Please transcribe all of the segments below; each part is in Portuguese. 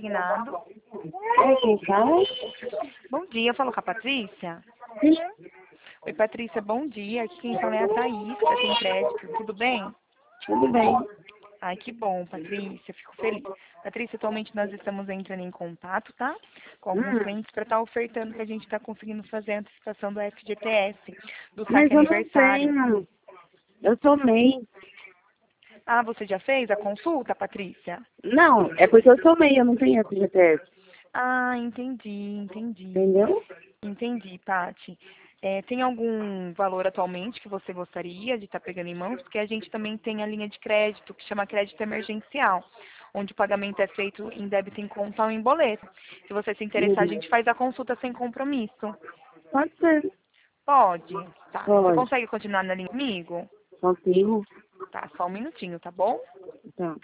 consignado. É, quem fala? Bom dia, eu falo com a Patrícia. Sim. Oi, Patrícia, bom dia. Aqui quem fala é a Thaís, que tem crédito. Tudo bem? Tudo bem. Ai, que bom, Patrícia. Fico feliz. Patrícia, atualmente nós estamos entrando em contato, tá? Com alguns clientes para estar ofertando que a gente está conseguindo fazer a antecipação do FGTS, do Mas saque eu não aniversário. tenho. Eu sou MEI. Ah, você já fez a consulta, Patrícia? Não, é porque eu sou MEI, eu não tenho FGTS. Ah, entendi. Entendeu? Entendi, Pati. Tem algum valor atualmente que você gostaria de estar pegando em mãos? Porque a gente também tem a linha de crédito, que chama crédito emergencial, onde o pagamento é feito em débito em conta ou em boleto. Se você se interessar, a Uhum. gente faz a consulta sem compromisso. Pode ser. Pode? Tá. Você Pode. consegue continuar na linha comigo? Consigo. Tá, só um minutinho, tá bom? Tá.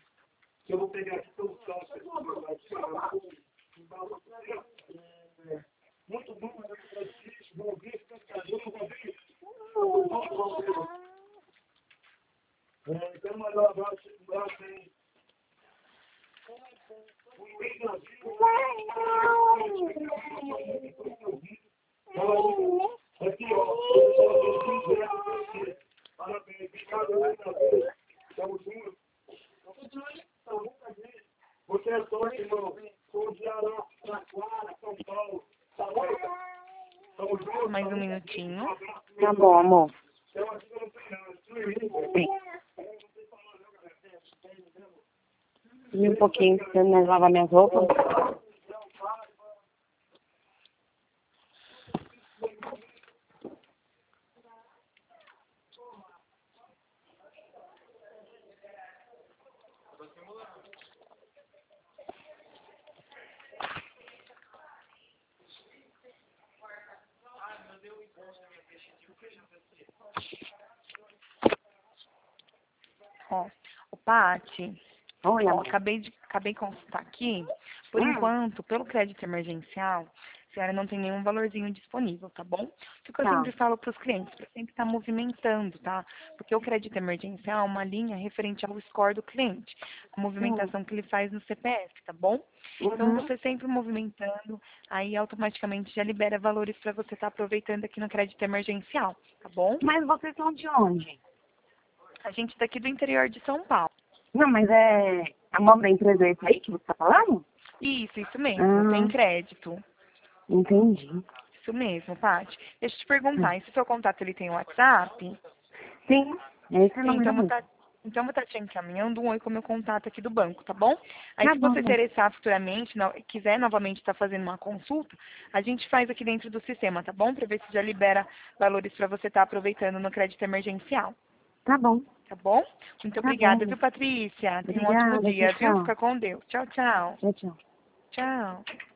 Mais um minutinho. Tá bom, amor. Sim. E um pouquinho pra você lavar minhas roupas. Ó, o Pati, Oi, ó, amor. acabei de consultar aqui. Por Hum, enquanto, pelo crédito emergencial, a senhora não tem nenhum valorzinho disponível, tá bom? O que eu tá. sempre falo para os clientes, para sempre estar movimentando, tá? Porque o crédito emergencial é uma linha referente ao score do cliente, a Hum, movimentação que ele faz no CPF, tá bom? Então, uhum. você sempre movimentando, aí automaticamente já libera valores para você estar aproveitando aqui no crédito emergencial, tá bom? Mas vocês são de onde? A gente daqui do interior de São Paulo. Não, mas é... A nome da empresa é esse aí que você tá falando? Isso mesmo, tem Ah, crédito. entendi. Isso mesmo, Paty. Deixa eu te perguntar, esse seu contato ele tem WhatsApp? Sim, é esse Tem, número mesmo. então vou estar te encaminhando um oi com o meu contato aqui do banco, tá bom? Aí Tá se bom, você amor. interessar futuramente, quiser novamente estar fazendo uma consulta, a gente faz aqui dentro do sistema, tá bom? Para ver se já libera valores para você estar aproveitando no crédito emergencial, Tá bom. tá bom? Muito Tá bom, obrigada, amor. viu, Patrícia? Tenha um ótimo Obrigada, tchau, dia, viu? tchau. Fica com Deus. Tchau, tchau. Tchau, tchau. Tchau.